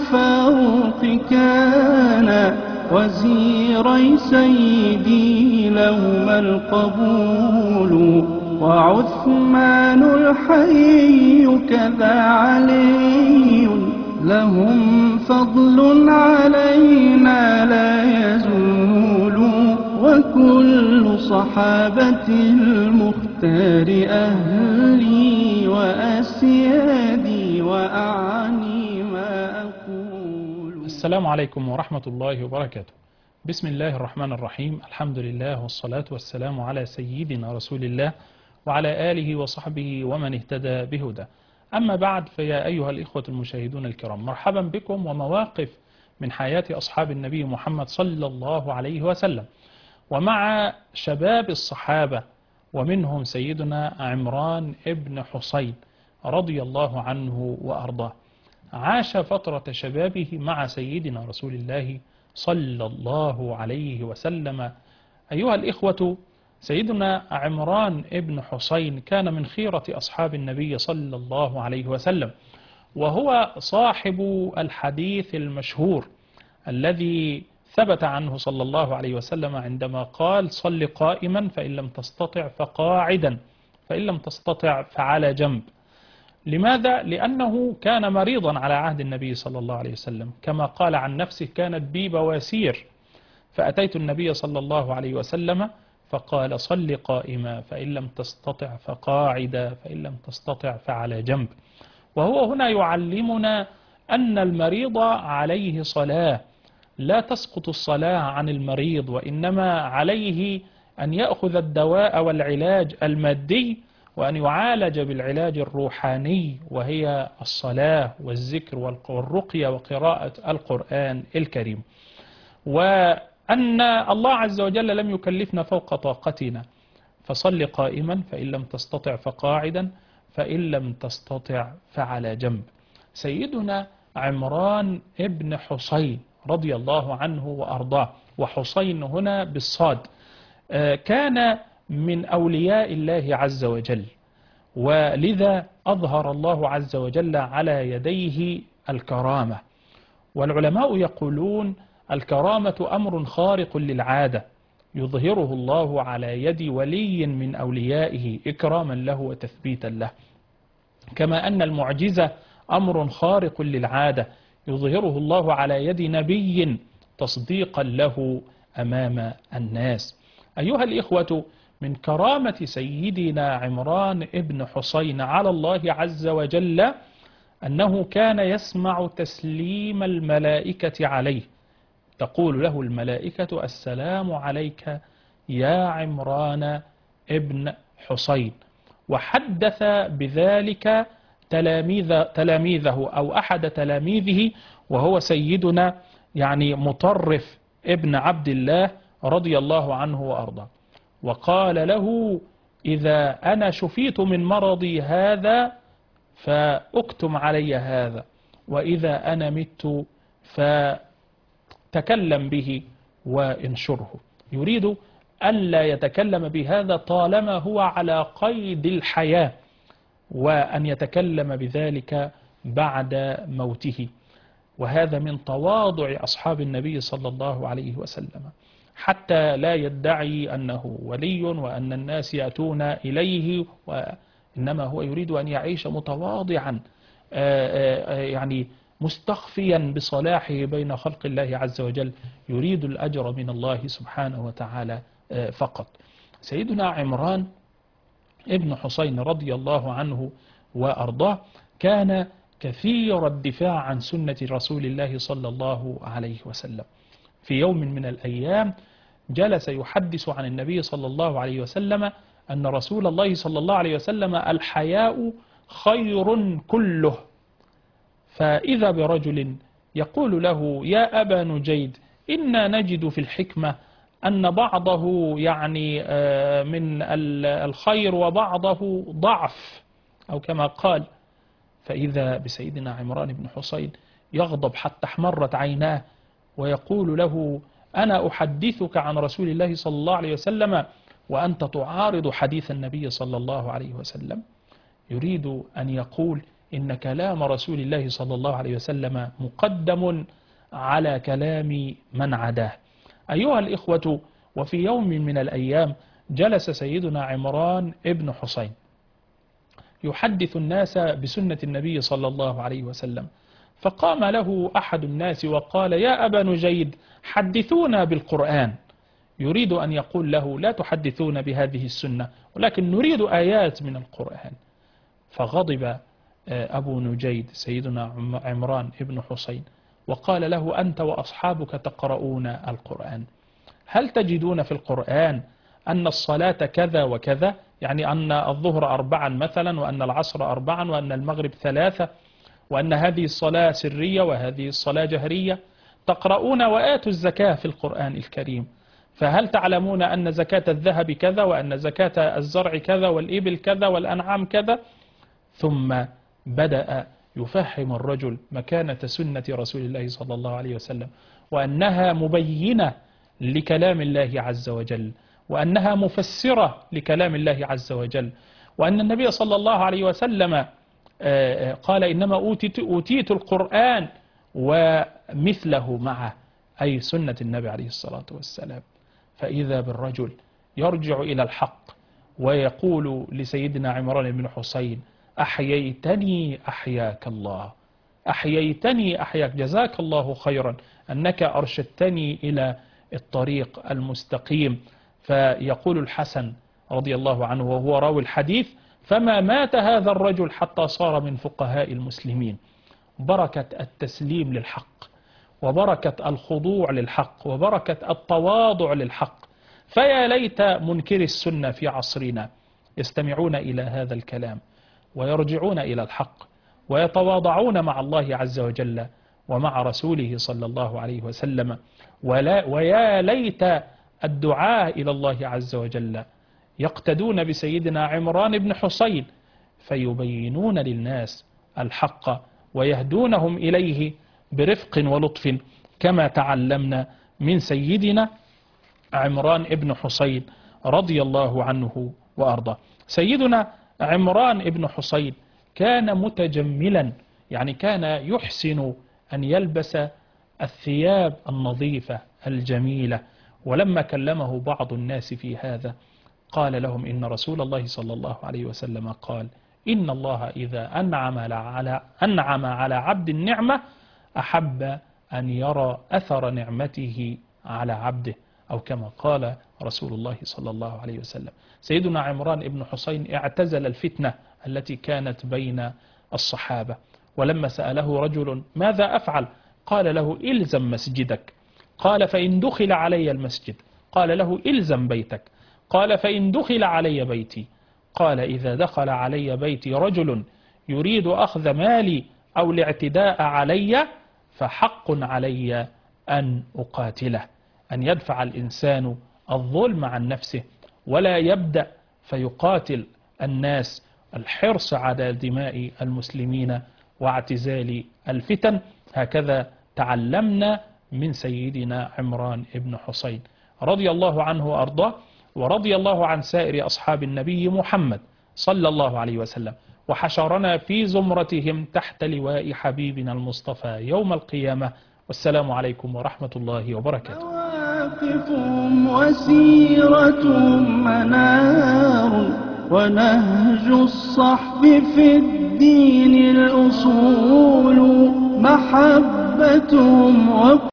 الفاروق كان وزيري سيدي لهما القبول، وعثمان الحي كذا علي لهم فضل علينا لا يزول، وكل صحابة المختار أهلي وأسيادي وأعني ما أقول. السلام عليكم ورحمة الله وبركاته. بسم الله الرحمن الرحيم، الحمد لله والصلاة والسلام على سيدنا رسول الله وعلى آله وصحبه ومن اهتدى بهدى. أما بعد، فيا أيها الإخوة المشاهدون الكرام، مرحبا بكم ومواقف من حياة أصحاب النبي محمد صلى الله عليه وسلم، ومع شباب الصحابة، ومنهم سيدنا عمران ابن حصين رضي الله عنه وأرضاه. عاش فترة شبابه مع سيدنا رسول الله صلى الله عليه وسلم. أيها الإخوة، سيدنا عمران ابن حصين كان من خيرة أصحاب النبي صلى الله عليه وسلم، وهو صاحب الحديث المشهور الذي ثبت عنه صلى الله عليه وسلم عندما قال: صل قائما فإن لم تستطع فقاعدا فإن لم تستطع فعلى جنب. لماذا؟ لأنه كان مريضا على عهد النبي صلى الله عليه وسلم، كما قال عن نفسه: كانت بي بواسير فأتيت النبي صلى الله عليه وسلم فقال: صل قائما فإن لم تستطع فقاعدا فإن لم تستطع فعلى جنب. وهو هنا يعلمنا أن المريض عليه صلاة، لا تسقط الصلاة عن المريض، وإنما عليه أن يأخذ الدواء والعلاج المادي، وأن يعالج بالعلاج الروحاني، وهي الصلاة والذكر والرقية وقراءة القرآن الكريم. وأن الله عز وجل لم يكلفنا فوق طاقتنا، فصل قائما فإن لم تستطع فقاعدا فإن لم تستطع فعلى جنب. سيدنا عمران ابن حصين رضي الله عنه وأرضاه، وحصين هنا بالصاد، كان من أولياء الله عز وجل، ولذا أظهر الله عز وجل على يديه الكرامة. والعلماء يقولون: الكرامة أمر خارق للعادة يظهره الله على يد ولي من أوليائه إكراما له وتثبيتا له، كما أن المعجزة أمر خارق للعادة يظهره الله على يد نبي تصديقا له أمام الناس. أيها الإخوة، من كرامة سيدنا عمران ابن حصين على الله عز وجل أنه كان يسمع تسليم الملائكة عليه، تقول له الملائكة: السلام عليك يا عمران ابن حصين. وحدث بذلك تلاميذه أو أحد تلاميذه، وهو سيدنا مطرف ابن عبد الله رضي الله عنه وأرضاه، وقال له: إذا أنا شفيت من مرضي هذا فأكتم علي هذا، وإذا أنا مت فتكلم به وانشره. يريد ألا يتكلم بهذا طالما هو على قيد الحياة، وأن يتكلم بذلك بعد موته. وهذا من تواضع أصحاب النبي صلى الله عليه وسلم، حتى لا يدعي أنه ولي وأن الناس يأتون إليه، وإنما هو يريد أن يعيش متواضعا، مستخفيا بصلاحه بين خلق الله عز وجل، يريد الأجر من الله سبحانه وتعالى فقط. سيدنا عمران ابن حصين رضي الله عنه وأرضاه كان كثير الدفاع عن سنة رسول الله صلى الله عليه وسلم. في يوم من الأيام جلس يحدث عن النبي صلى الله عليه وسلم أن رسول الله صلى الله عليه وسلم: الحياء خير كله. فإذا برجل يقول له: يا أبا نجيد، إنا نجد في الحكمة أن بعضه من الخير وبعضه ضعف، أو كما قال. فإذا بسيدنا عمران بن حصين يغضب حتى احمرت عيناه، ويقول له: أنا أحدثك عن رسول الله صلى الله عليه وسلم وأنت تعارض حديث النبي صلى الله عليه وسلم. يريد أن يقول: إن كلام رسول الله صلى الله عليه وسلم مقدم على كلام من عداه. أيها الإخوة، وفي يوم من الأيام جلس سيدنا عمران ابن حسين يحدث الناس بسنة النبي صلى الله عليه وسلم، فقام له أحد الناس وقال: يا أبا نجيد، حدثونا بالقرآن. يريد أن يقول له: لا تحدثون بهذه السنة، ولكن نريد آيات من القرآن. فغضب أبو نجيد سيدنا عمران ابن حسين وقال له: أنت وأصحابك تقرؤون القرآن، هل تجدون في القرآن أن الصلاة كذا وكذا؟ يعني أن الظهر 4 مثلا، وأن العصر 4، وأن المغرب 3، وأن هذه الصلاة سرية وهذه الصلاة جهرية. تقرؤون وآتوا الزكاة في القرآن الكريم، فهل تعلمون أن زكاة الذهب كذا، وأن زكاة الزرع كذا، والإبل كذا، والأنعام كذا؟ ثم بدأ يفهم الرجل مكانة سنة رسول الله صلى الله عليه وسلم، وأنها مبينة لكلام الله عز وجل، وأنها مفسرة لكلام الله عز وجل، وأن النبي صلى الله عليه وسلم قال: إنما أوتيت القرآن ومثله معه، أي سنة النبي عليه الصلاة والسلام. فإذا بالرجل يرجع إلى الحق ويقول لسيدنا عمران بن حسين: أحييتني أحياك الله، أحييتني أحياك، جزاك الله خيرا أنك أرشدتني إلى الطريق المستقيم. فيقول الحسن رضي الله عنه وهو راوي الحديث: فما مات هذا الرجل حتى صار من فقهاء المسلمين. بركة التسليم للحق، وبركة الخضوع للحق، وبركة التواضع للحق. فيا ليت منكري السنة في عصرنا يستمعون إلى هذا الكلام ويرجعون إلى الحق ويتواضعون مع الله عز وجل ومع رسوله صلى الله عليه وسلم. ويا ليت الدعاء إلى الله عز وجل يقتدون بسيدنا عمران بن حسين فيبينون للناس الحق ويهدونهم إليه برفق ولطف، كما تعلمنا من سيدنا عمران بن حسين رضي الله عنه وأرضاه. سيدنا عمران بن حسين كان متجملا، يعني كان يحسن أن يلبس الثياب النظيفة الجميلة. ولما كلمه بعض الناس في هذا قال لهم: إن رسول الله صلى الله عليه وسلم قال: إن الله إذا أنعم على عبد النعمة أحب أن يرى أثر نعمته على عبده، أو كما قال رسول الله صلى الله عليه وسلم. سيدنا عمران بن حسين اعتزل الفتنة التي كانت بين الصحابة، ولما سأله رجل: ماذا أفعل؟ قال له: إلزم مسجدك. قال: فإن دخل علي المسجد؟ قال له: إلزم بيتك. قال: فإن دخل علي بيتي؟ قال: إذا دخل علي بيتي رجل يريد أخذ مالي أو الاعتداء علي فحق علي أن أقاتله. أن يدفع الإنسان الظلم عن نفسه ولا يبدأ فيقاتل الناس، الحرص على دماء المسلمين واعتزال الفتن. هكذا تعلمنا من سيدنا عمران بن حسين رضي الله عنه وأرضاه، ورضي الله عن سائر أصحاب النبي محمد صلى الله عليه وسلم، وحشرنا في زمرتهم تحت لواء حبيبنا المصطفى يوم القيامة. والسلام عليكم ورحمة الله وبركاته. مواقفهم وسيرتهم منار، ونهج الصحب في الدين الأصول، محبتهم